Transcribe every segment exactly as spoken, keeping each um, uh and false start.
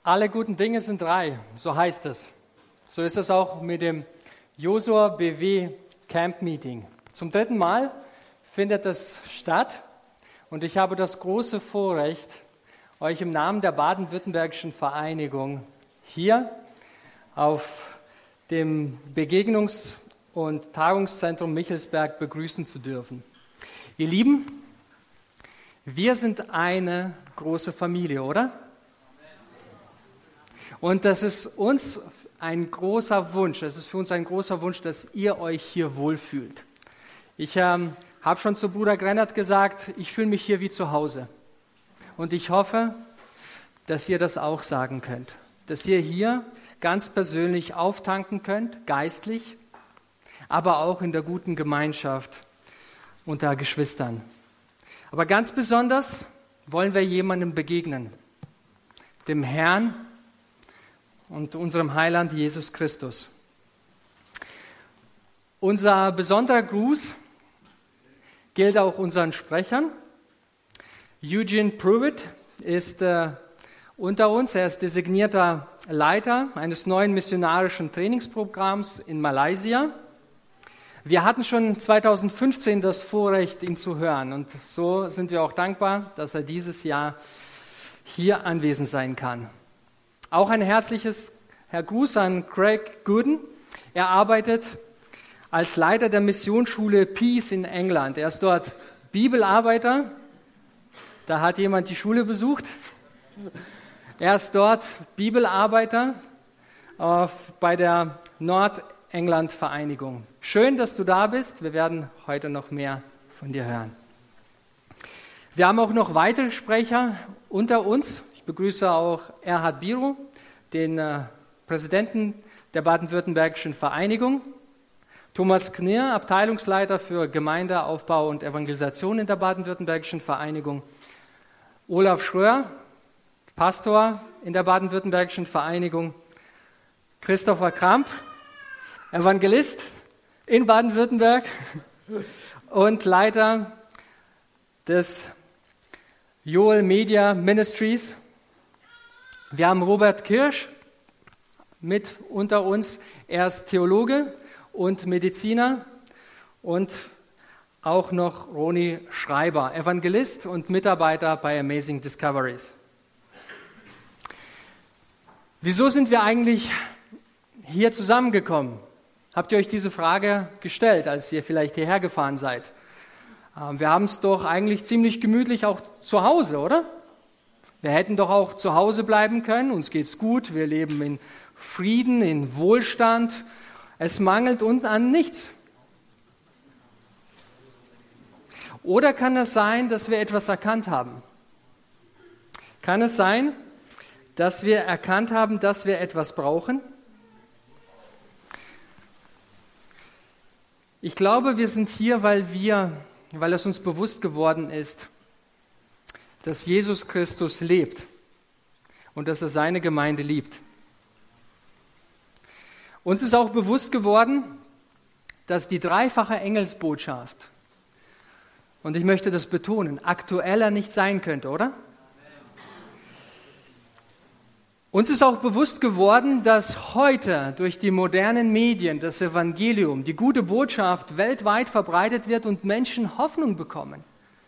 Alle guten Dinge sind drei, so heißt es. So ist es auch mit dem Josua B W Camp Meeting. Zum dritten Mal findet es statt und ich habe das große Vorrecht, euch im Namen der Baden-Württembergischen Vereinigung hier auf dem Begegnungs- und Tagungszentrum Michelsberg begrüßen zu dürfen. Ihr Lieben, wir sind eine große Familie, oder? Und das ist uns ein großer Wunsch, das ist für uns ein großer Wunsch, dass ihr euch hier wohlfühlt. Ich ähm, habe schon zu Bruder Grennert gesagt, ich fühle mich hier wie zu Hause. Und ich hoffe, dass ihr das auch sagen könnt. Dass ihr hier ganz persönlich auftanken könnt, geistlich, aber auch in der guten Gemeinschaft unter Geschwistern. Aber ganz besonders wollen wir jemandem begegnen, dem Herrn und unserem Heiland Jesus Christus. Unser besonderer Gruß gilt auch unseren Sprechern. Eugene Pruitt ist äh, unter uns. Er ist designierter Leiter eines neuen missionarischen Trainingsprogramms in Malaysia. Wir hatten schon zweitausendfünfzehn das Vorrecht, ihn zu hören. Und so sind wir auch dankbar, dass er dieses Jahr hier anwesend sein kann. Auch ein herzliches Herr Gruß an Craig Gooden. Er arbeitet als Leiter der Missionsschule Peace in England. Er ist dort Bibelarbeiter. Da hat jemand die Schule besucht. Er ist dort Bibelarbeiter äh, bei der Nordengland-Vereinigung. Schön, dass du da bist. Wir werden heute noch mehr von dir hören. Wir haben auch noch weitere Sprecher unter uns. Ich begrüße auch Erhard Biro, den äh, Präsidenten der Baden-Württembergischen Vereinigung. Thomas Knirr, Abteilungsleiter für Gemeindeaufbau und Evangelisation in der Baden-Württembergischen Vereinigung. Olaf Schröer, Pastor in der Baden-Württembergischen Vereinigung. Christopher Kramp, Evangelist in Baden-Württemberg und Leiter des Joel Media Ministries. Wir haben Robert Kirsch mit unter uns. Er ist Theologe und Mediziner und auch noch Roni Schreiber, Evangelist und Mitarbeiter bei Amazing Discoveries. Wieso sind wir eigentlich hier zusammengekommen? Habt ihr euch diese Frage gestellt, als ihr vielleicht hierher gefahren seid? Wir haben es doch eigentlich ziemlich gemütlich auch zu Hause, oder? Wir hätten doch auch zu Hause bleiben können, uns geht's gut, wir leben in Frieden, in Wohlstand, es mangelt uns an nichts. Oder kann es sein, dass wir etwas erkannt haben? Kann es sein, dass wir erkannt haben, dass wir etwas brauchen? Ich glaube, wir sind hier, weil wir, weil es uns bewusst geworden ist, dass Jesus Christus lebt und dass er seine Gemeinde liebt. Uns ist auch bewusst geworden, dass die dreifache Engelsbotschaft, und ich möchte das betonen, aktueller nicht sein könnte, oder? Uns ist auch bewusst geworden, dass heute durch die modernen Medien das Evangelium, die gute Botschaft weltweit verbreitet wird und Menschen Hoffnung bekommen.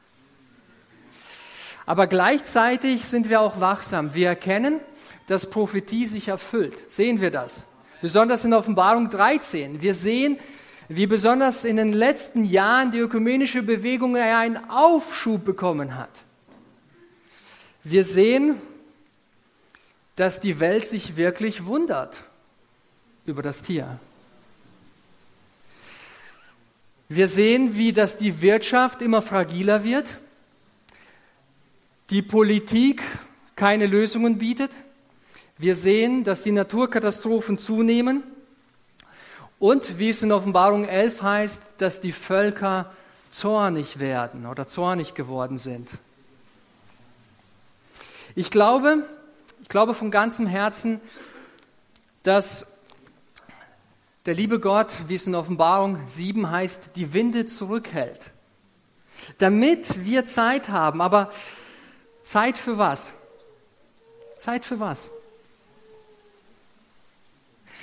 Aber gleichzeitig sind wir auch wachsam. Wir erkennen, dass Prophetie sich erfüllt. Sehen wir das? Besonders in Offenbarung dreizehn. Wir sehen, wie besonders in den letzten Jahren die ökumenische Bewegung einen Aufschub bekommen hat. Wir sehen, dass die Welt sich wirklich wundert über das Tier. Wir sehen, wie dass die Wirtschaft immer fragiler wird, die Politik keine Lösungen bietet. Wir sehen, dass die Naturkatastrophen zunehmen und, wie es in Offenbarung elf heißt, dass die Völker zornig werden oder zornig geworden sind. Ich glaube, ich glaube von ganzem Herzen, dass der liebe Gott, wie es in Offenbarung sieben heißt, die Winde zurückhält, damit wir Zeit haben. Aber Zeit für was? Zeit für was?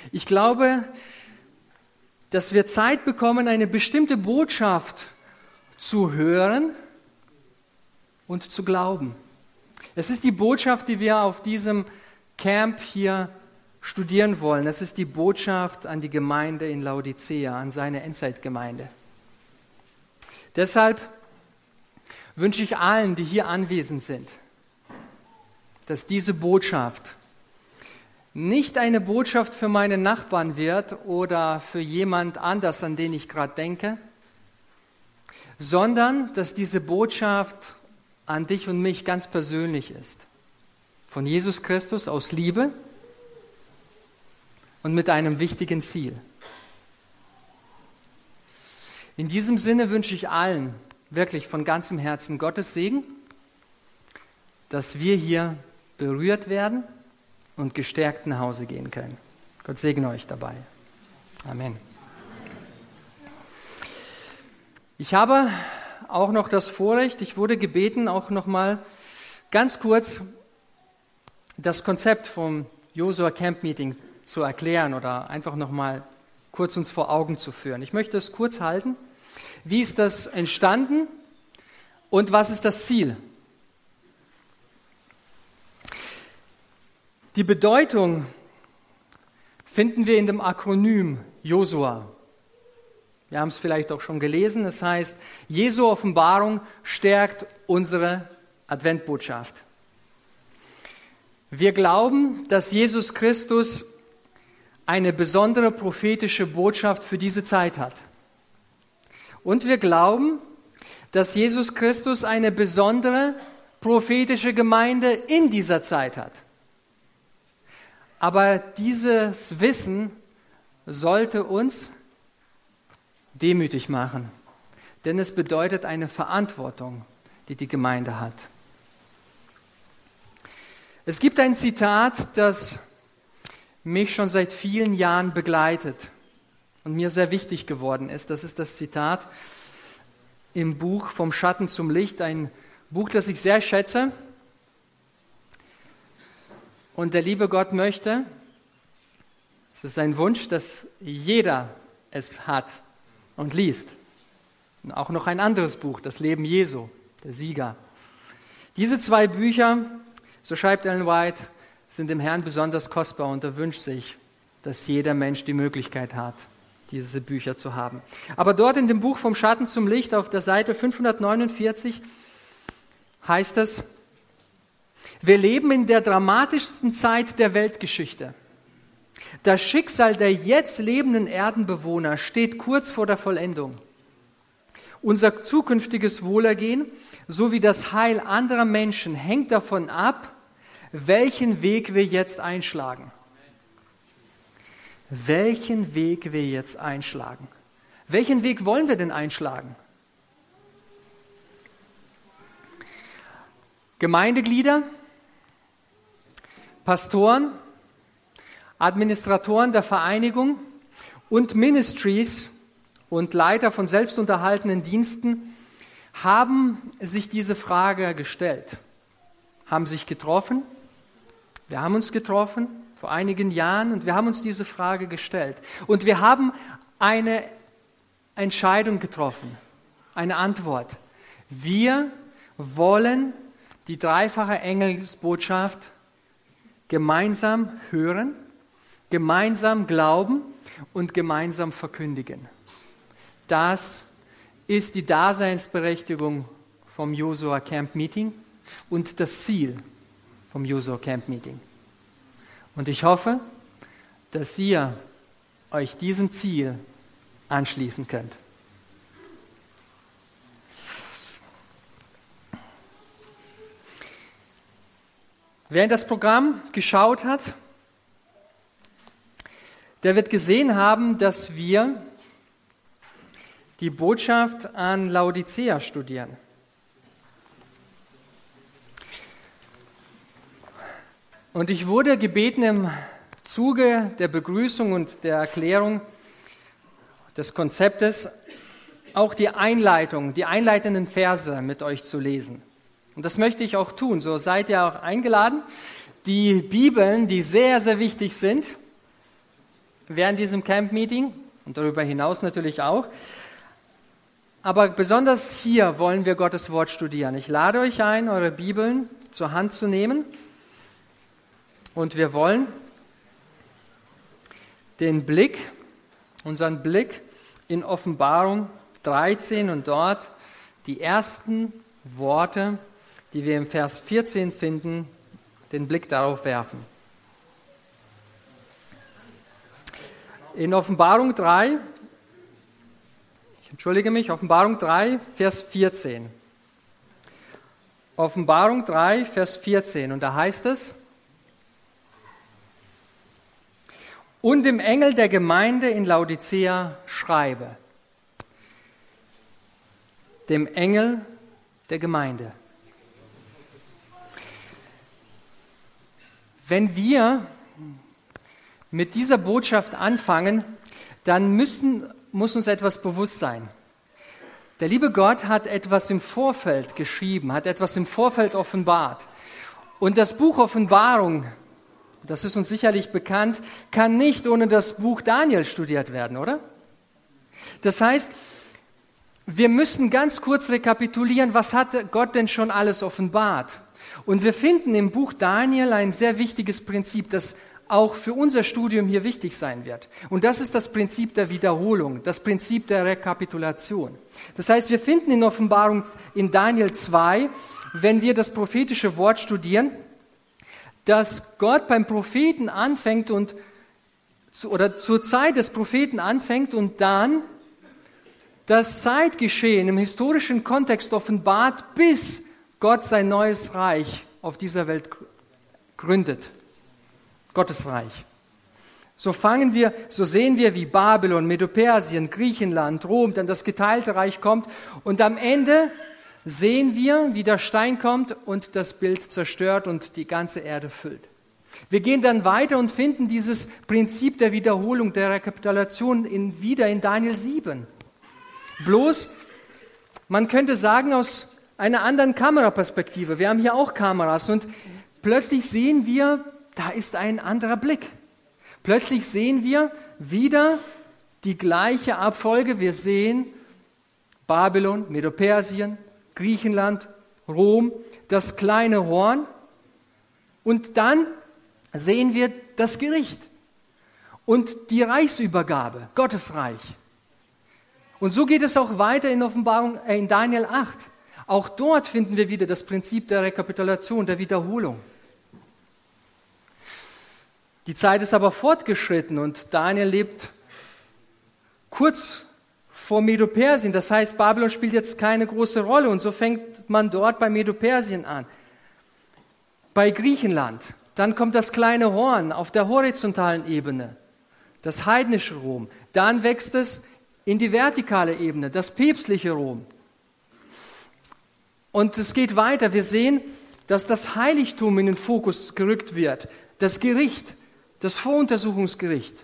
Ich glaube, dass wir Zeit bekommen, eine bestimmte Botschaft zu hören und zu glauben. Es ist die Botschaft, die wir auf diesem Camp hier studieren wollen. Es ist die Botschaft an die Gemeinde in Laodicea, an seine Endzeitgemeinde. Deshalb wünsche ich allen, die hier anwesend sind, dass diese Botschaft nicht eine Botschaft für meine Nachbarn wird oder für jemand anders, an den ich gerade denke, sondern dass diese Botschaft an dich und mich ganz persönlich ist. Von Jesus Christus aus Liebe und mit einem wichtigen Ziel. In diesem Sinne wünsche ich allen wirklich von ganzem Herzen Gottes Segen, dass wir hier berührt werden und gestärkt nach Hause gehen können. Gott segne euch dabei. Amen. Ich habe auch noch das Vorrecht, ich wurde gebeten, auch noch mal ganz kurz das Konzept vom Josua Camp Meeting zu erklären oder einfach noch mal kurz uns vor Augen zu führen. Ich möchte es kurz halten. Wie ist das entstanden und was ist das Ziel? Die Bedeutung finden wir in dem Akronym Josua. Wir haben es vielleicht auch schon gelesen. Es heißt, Jesu Offenbarung stärkt unsere Adventbotschaft. Wir glauben, dass Jesus Christus eine besondere prophetische Botschaft für diese Zeit hat. Und wir glauben, dass Jesus Christus eine besondere prophetische Gemeinde in dieser Zeit hat. Aber dieses Wissen sollte uns demütig machen, denn es bedeutet eine Verantwortung, die die Gemeinde hat. Es gibt ein Zitat, das mich schon seit vielen Jahren begleitet und mir sehr wichtig geworden ist. Das ist das Zitat im Buch Vom Schatten zum Licht, ein Buch, das ich sehr schätze. Und der liebe Gott möchte, es ist sein Wunsch, dass jeder es hat und liest. Und auch noch ein anderes Buch, das Leben Jesu, der Sieger. Diese zwei Bücher, so schreibt Ellen White, sind dem Herrn besonders kostbar und er wünscht sich, dass jeder Mensch die Möglichkeit hat, diese Bücher zu haben. Aber dort in dem Buch Vom Schatten zum Licht auf der Seite fünfhundertneunundvierzig heißt es, wir leben in der dramatischsten Zeit der Weltgeschichte. Das Schicksal der jetzt lebenden Erdenbewohner steht kurz vor der Vollendung. Unser zukünftiges Wohlergehen sowie das Heil anderer Menschen hängt davon ab, welchen Weg wir jetzt einschlagen. Welchen Weg wir jetzt einschlagen. Welchen Weg wollen wir denn einschlagen? Gemeindeglieder, Pastoren, Administratoren der Vereinigung und Ministries und Leiter von selbstunterhaltenen Diensten haben sich diese Frage gestellt, haben sich getroffen. Wir haben uns getroffen vor einigen Jahren und wir haben uns diese Frage gestellt. Und wir haben eine Entscheidung getroffen, eine Antwort. Wir wollen die dreifache Engelsbotschaft gemeinsam hören, gemeinsam glauben und gemeinsam verkündigen. Das ist die Daseinsberechtigung vom Josua Camp Meeting und das Ziel vom Josua Camp Meeting. Und ich hoffe, dass ihr euch diesem Ziel anschließen könnt. Wer in das Programm geschaut hat, der wird gesehen haben, dass wir die Botschaft an Laodicea studieren. Und ich wurde gebeten, im Zuge der Begrüßung und der Erklärung des Konzeptes auch die Einleitung, die einleitenden Verse mit euch zu lesen. Und das möchte ich auch tun. So seid ihr auch eingeladen, die Bibeln, die sehr, sehr wichtig sind, während diesem Camp-Meeting und darüber hinaus natürlich auch. Aber besonders hier wollen wir Gottes Wort studieren. Ich lade euch ein, eure Bibeln zur Hand zu nehmen. Und wir wollen den Blick, unseren Blick in Offenbarung dreizehn und dort die ersten Worte, die wir im Vers vierzehn finden, den Blick darauf werfen. In Offenbarung drei, ich entschuldige mich, Offenbarung drei, Vers vierzehn. Offenbarung drei, Vers vierzehn, und da heißt es: Und dem Engel der Gemeinde in Laodicea schreibe. Dem Engel der Gemeinde. Wenn wir mit dieser Botschaft anfangen, dann müssen, muss uns etwas bewusst sein. Der liebe Gott hat etwas im Vorfeld geschrieben, hat etwas im Vorfeld offenbart. Und das Buch Offenbarung, das ist uns sicherlich bekannt, kann nicht ohne das Buch Daniel studiert werden, oder? Das heißt, wir müssen ganz kurz rekapitulieren, was hat Gott denn schon alles offenbart? Und wir finden im Buch Daniel ein sehr wichtiges Prinzip, das auch für unser Studium hier wichtig sein wird. Und das ist das Prinzip der Wiederholung, das Prinzip der Rekapitulation. Das heißt, wir finden in Offenbarung in Daniel zwei, wenn wir das prophetische Wort studieren, dass Gott beim Propheten anfängt und oder zur Zeit des Propheten anfängt und dann das Zeitgeschehen im historischen Kontext offenbart, bis Gott sein neues Reich auf dieser Welt gründet. Gottes Reich. So fangen wir, so sehen wir, wie Babylon, Medo-Persien, Griechenland, Rom, dann das geteilte Reich kommt und am Ende sehen wir, wie der Stein kommt und das Bild zerstört und die ganze Erde füllt. Wir gehen dann weiter und finden dieses Prinzip der Wiederholung, der Rekapitulation in, wieder in Daniel sieben. Bloß, man könnte sagen, aus einer anderen Kameraperspektive. Wir haben hier auch Kameras und plötzlich sehen wir, da ist ein anderer Blick. Plötzlich sehen wir wieder die gleiche Abfolge. Wir sehen Babylon, Medo-Persien, Griechenland, Rom, das kleine Horn. Und dann sehen wir das Gericht und die Reichsübergabe, Gottes Reich. Und so geht es auch weiter in Offenbarung, äh, in Daniel acht. Auch dort finden wir wieder das Prinzip der Rekapitulation, der Wiederholung. Die Zeit ist aber fortgeschritten und Daniel lebt kurz vor Medo-Persien. Das heißt, Babylon spielt jetzt keine große Rolle und so fängt man dort bei Medo-Persien an. Bei Griechenland, dann kommt das kleine Horn auf der horizontalen Ebene, das heidnische Rom. Dann wächst es in die vertikale Ebene, das päpstliche Rom. Und es geht weiter. Wir sehen, dass das Heiligtum in den Fokus gerückt wird, das Gericht, das Voruntersuchungsgericht.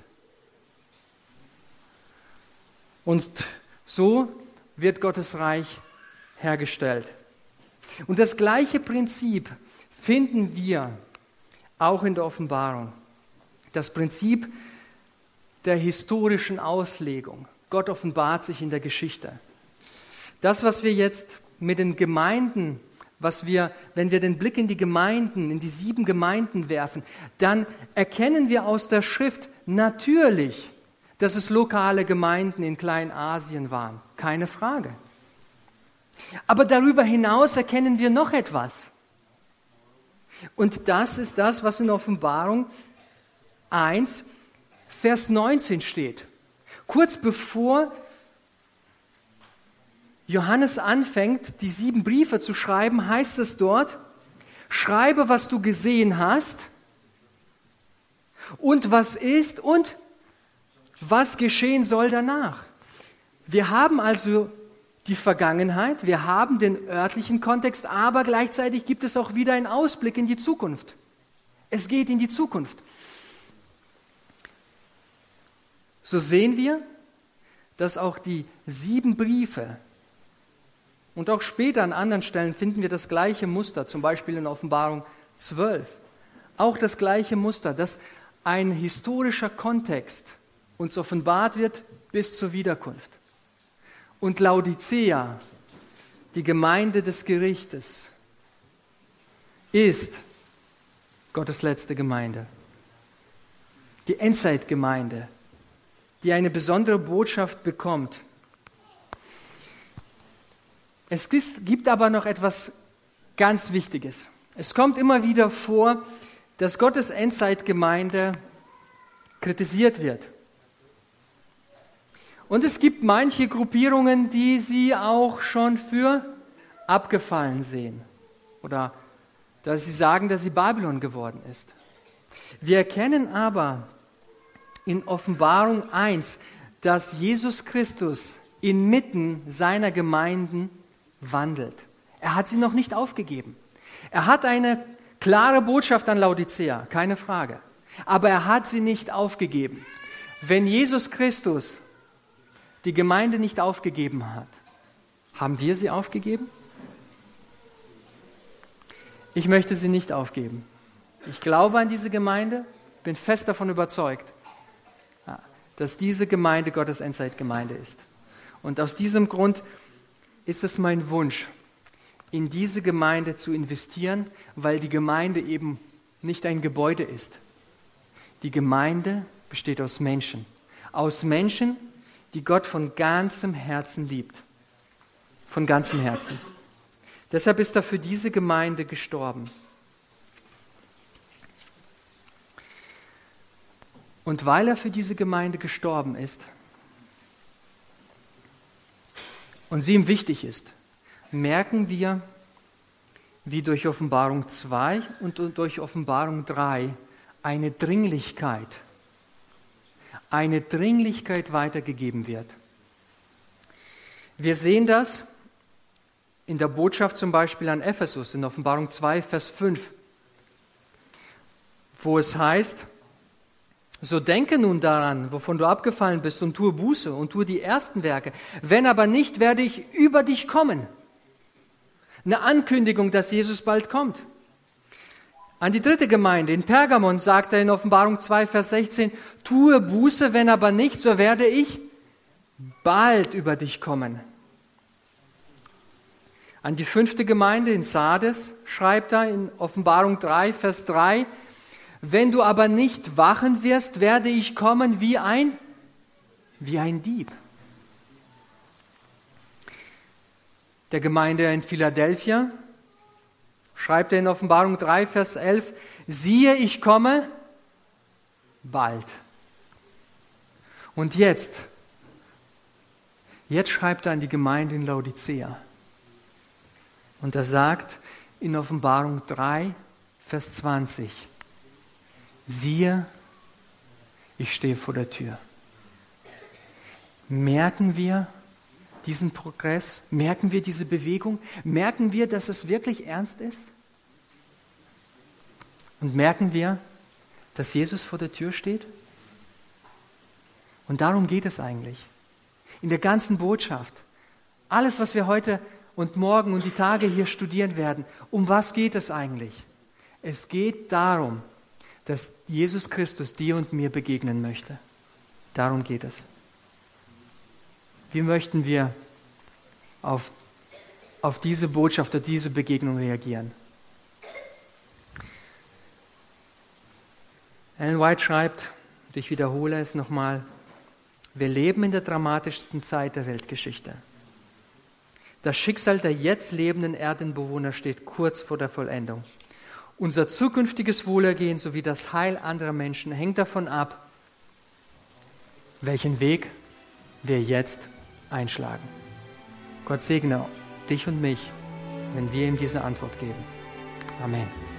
Und so wird Gottes Reich hergestellt. Und das gleiche Prinzip finden wir auch in der Offenbarung. Das Prinzip der historischen Auslegung. Gott offenbart sich in der Geschichte. Das, was wir jetzt mit den Gemeinden, was wir, wenn wir den Blick in die Gemeinden, in die sieben Gemeinden werfen, dann erkennen wir aus der Schrift natürlich, dass es lokale Gemeinden in Kleinasien waren. Keine Frage. Aber darüber hinaus erkennen wir noch etwas. Und das ist das, was in Offenbarung eins, Vers neunzehn steht. Kurz bevor Johannes anfängt, die sieben Briefe zu schreiben, heißt es dort: Schreibe, was du gesehen hast und was ist und was geschehen soll danach. Wir haben also die Vergangenheit, wir haben den örtlichen Kontext, aber gleichzeitig gibt es auch wieder einen Ausblick in die Zukunft. Es geht in die Zukunft. So sehen wir, dass auch die sieben Briefe und auch später an anderen Stellen finden wir das gleiche Muster, zum Beispiel in Offenbarung zwölf. Auch das gleiche Muster, dass ein historischer Kontext uns offenbart wird bis zur Wiederkunft. Und Laodicea, die Gemeinde des Gerichtes, ist Gottes letzte Gemeinde. Die Endzeitgemeinde, die eine besondere Botschaft bekommt. Es gibt aber noch etwas ganz Wichtiges. Es kommt immer wieder vor, dass Gottes Endzeitgemeinde kritisiert wird. Und es gibt manche Gruppierungen, die sie auch schon für abgefallen sehen. Oder dass sie sagen, dass sie Babylon geworden ist. Wir erkennen aber in Offenbarung eins, dass Jesus Christus inmitten seiner Gemeinden wandelt. Er hat sie noch nicht aufgegeben. Er hat eine klare Botschaft an Laodicea, keine Frage. Aber er hat sie nicht aufgegeben. Wenn Jesus Christus die Gemeinde nicht aufgegeben hat, haben wir sie aufgegeben? Ich möchte sie nicht aufgeben. Ich glaube an diese Gemeinde, bin fest davon überzeugt, dass diese Gemeinde Gottes Endzeitgemeinde ist. Und aus diesem Grund ist es mein Wunsch, in diese Gemeinde zu investieren, weil die Gemeinde eben nicht ein Gebäude ist. Die Gemeinde besteht aus Menschen. Aus Menschen, die Gott von ganzem Herzen liebt. Von ganzem Herzen. Deshalb ist er für diese Gemeinde gestorben. Und weil er für diese Gemeinde gestorben ist und sie ihm wichtig ist, merken wir, wie durch Offenbarung zwei und durch Offenbarung drei eine Dringlichkeit, eine Dringlichkeit weitergegeben wird. Wir sehen das in der Botschaft zum Beispiel an Ephesus, in Offenbarung zwei, Vers fünf, wo es heißt, so denke nun daran, wovon du abgefallen bist, und tue Buße und tue die ersten Werke. Wenn aber nicht, werde ich über dich kommen. Eine Ankündigung, dass Jesus bald kommt. An die dritte Gemeinde in Pergamon sagt er in Offenbarung zwei, Vers sechzehn, tue Buße, wenn aber nicht, so werde ich bald über dich kommen. An die fünfte Gemeinde in Sardes schreibt er in Offenbarung drei, Vers drei, wenn du aber nicht wachen wirst, werde ich kommen wie ein, wie ein Dieb. Der Gemeinde in Philadelphia schreibt er in Offenbarung drei, Vers elf, siehe, ich komme bald. Und jetzt, jetzt schreibt er an die Gemeinde in Laodicea. Und er sagt in Offenbarung drei, Vers zwanzig, siehe, ich stehe vor der Tür. Merken wir diesen Progress? Merken wir diese Bewegung? Merken wir, dass es wirklich ernst ist? Und merken wir, dass Jesus vor der Tür steht? Und darum geht es eigentlich. In der ganzen Botschaft. Alles, was wir heute und morgen und die Tage hier studieren werden, um was geht es eigentlich? Es geht darum, dass Jesus Christus dir und mir begegnen möchte. Darum geht es. Wie möchten wir auf, auf diese Botschaft, auf diese Begegnung reagieren? Ellen White schreibt, und ich wiederhole es nochmal, wir leben in der dramatischsten Zeit der Weltgeschichte. Das Schicksal der jetzt lebenden Erdenbewohner steht kurz vor der Vollendung. Unser zukünftiges Wohlergehen sowie das Heil anderer Menschen hängt davon ab, welchen Weg wir jetzt einschlagen. Gott segne dich und mich, wenn wir ihm diese Antwort geben. Amen.